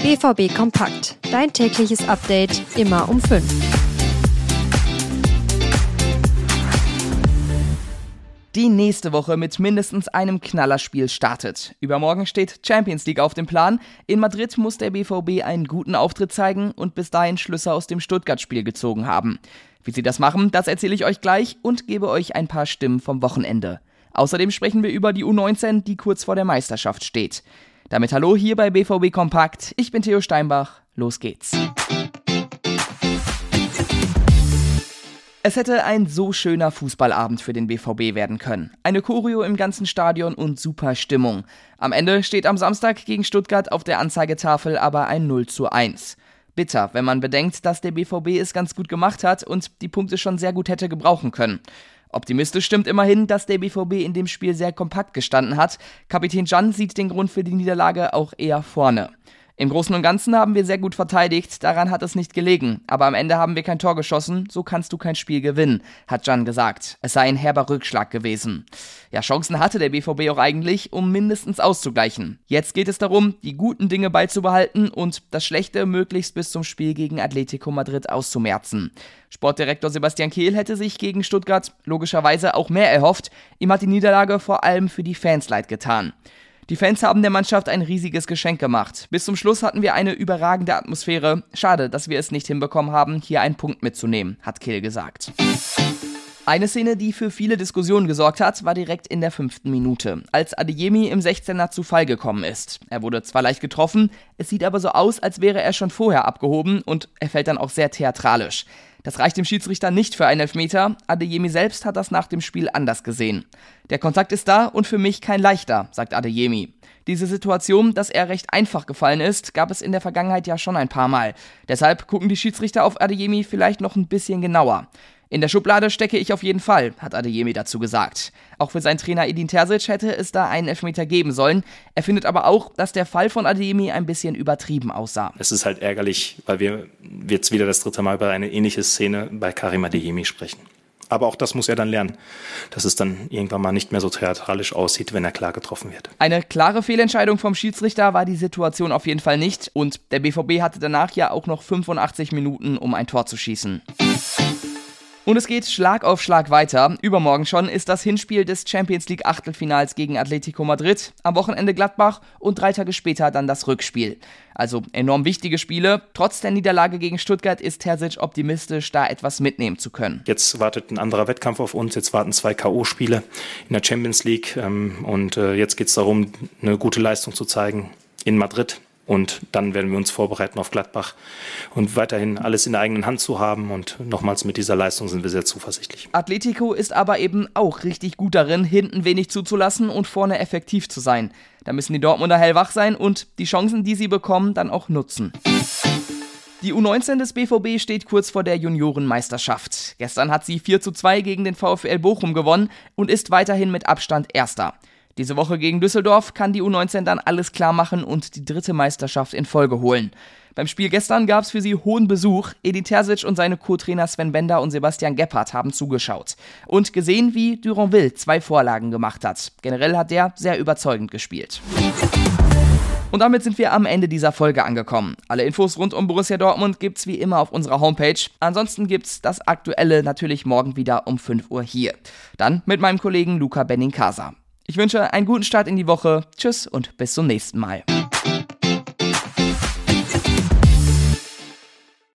BVB Kompakt. Dein tägliches Update immer um 5. Die nächste Woche mit mindestens einem Knallerspiel startet. Übermorgen steht Champions League auf dem Plan. In Madrid muss der BVB einen guten Auftritt zeigen und bis dahin Schlüsse aus dem Stuttgart-Spiel gezogen haben. Wie sie das machen, das erzähle ich euch gleich und gebe euch ein paar Stimmen vom Wochenende. Außerdem sprechen wir über die U19, die kurz vor der Meisterschaft steht. Damit hallo hier bei BVB Kompakt. Ich bin Theo Steinbach. Los geht's. Es hätte ein so schöner Fußballabend für den BVB werden können. Eine Choreo im ganzen Stadion und super Stimmung. Am Ende steht am Samstag gegen Stuttgart auf der Anzeigetafel aber ein 0:1. Bitter, wenn man bedenkt, dass der BVB es ganz gut gemacht hat und die Punkte schon sehr gut hätte gebrauchen können. Optimistisch stimmt immerhin, dass der BVB in dem Spiel sehr kompakt gestanden hat. Kapitän Can sieht den Grund für die Niederlage auch eher vorne. Im Großen und Ganzen haben wir sehr gut verteidigt, daran hat es nicht gelegen. Aber am Ende haben wir kein Tor geschossen, so kannst du kein Spiel gewinnen, hat Can gesagt. Es sei ein herber Rückschlag gewesen. Ja, Chancen hatte der BVB auch eigentlich, um mindestens auszugleichen. Jetzt geht es darum, die guten Dinge beizubehalten und das Schlechte möglichst bis zum Spiel gegen Atletico Madrid auszumerzen. Sportdirektor Sebastian Kehl hätte sich gegen Stuttgart logischerweise auch mehr erhofft. Ihm hat die Niederlage vor allem für die Fans leid getan. Die Fans haben der Mannschaft ein riesiges Geschenk gemacht. Bis zum Schluss hatten wir eine überragende Atmosphäre. Schade, dass wir es nicht hinbekommen haben, hier einen Punkt mitzunehmen, hat Kehl gesagt. Eine Szene, die für viele Diskussionen gesorgt hat, war direkt in der 5. Minute, als Adeyemi im 16er zu Fall gekommen ist. Er wurde zwar leicht getroffen, es sieht aber so aus, als wäre er schon vorher abgehoben und er fällt dann auch sehr theatralisch. Das reicht dem Schiedsrichter nicht für einen Elfmeter. Adeyemi selbst hat das nach dem Spiel anders gesehen. Der Kontakt ist da und für mich kein leichter, sagt Adeyemi. Diese Situation, dass er recht einfach gefallen ist, gab es in der Vergangenheit ja schon ein paar Mal. Deshalb gucken die Schiedsrichter auf Adeyemi vielleicht noch ein bisschen genauer. In der Schublade stecke ich auf jeden Fall, hat Adeyemi dazu gesagt. Auch für seinen Trainer Edin Terzic hätte es da einen Elfmeter geben sollen. Er findet aber auch, dass der Fall von Adeyemi ein bisschen übertrieben aussah. Es ist halt ärgerlich, weil wir jetzt wieder das 3. Mal über eine ähnliche Szene bei Karim Adeyemi sprechen. Aber auch das muss er dann lernen, dass es dann irgendwann mal nicht mehr so theatralisch aussieht, wenn er klar getroffen wird. Eine klare Fehlentscheidung vom Schiedsrichter war die Situation auf jeden Fall nicht. Und der BVB hatte danach ja auch noch 85 Minuten, um ein Tor zu schießen. Und es geht Schlag auf Schlag weiter. Übermorgen schon ist das Hinspiel des Champions League Achtelfinals gegen Atletico Madrid, am Wochenende Gladbach und 3 Tage später dann das Rückspiel. Also enorm wichtige Spiele. Trotz der Niederlage gegen Stuttgart ist Terzic optimistisch, da etwas mitnehmen zu können. Jetzt wartet ein anderer Wettkampf auf uns. Jetzt warten 2 K.O.-Spiele in der Champions League. Und jetzt geht es darum, eine gute Leistung zu zeigen in Madrid. Und dann werden wir uns vorbereiten auf Gladbach und weiterhin alles in der eigenen Hand zu haben. Und nochmals, mit dieser Leistung sind wir sehr zuversichtlich. Atletico ist aber eben auch richtig gut darin, hinten wenig zuzulassen und vorne effektiv zu sein. Da müssen die Dortmunder hellwach sein und die Chancen, die sie bekommen, dann auch nutzen. Die U19 des BVB steht kurz vor der Juniorenmeisterschaft. Gestern hat sie 4:2 gegen den VfL Bochum gewonnen und ist weiterhin mit Abstand Erster. Diese Woche gegen Düsseldorf kann die U19 dann alles klar machen und die 3. Meisterschaft in Folge holen. Beim Spiel gestern gab es für sie hohen Besuch. Edin Terzic und seine Co-Trainer Sven Bender und Sebastian Gebhardt haben zugeschaut. Und gesehen, wie Duranville 2 Vorlagen gemacht hat. Generell hat der sehr überzeugend gespielt. Und damit sind wir am Ende dieser Folge angekommen. Alle Infos rund um Borussia Dortmund gibt's wie immer auf unserer Homepage. Ansonsten gibt's das Aktuelle natürlich morgen wieder um 5 Uhr hier. Dann mit meinem Kollegen Luca Benincasa. Ich wünsche einen guten Start in die Woche. Tschüss und bis zum nächsten Mal.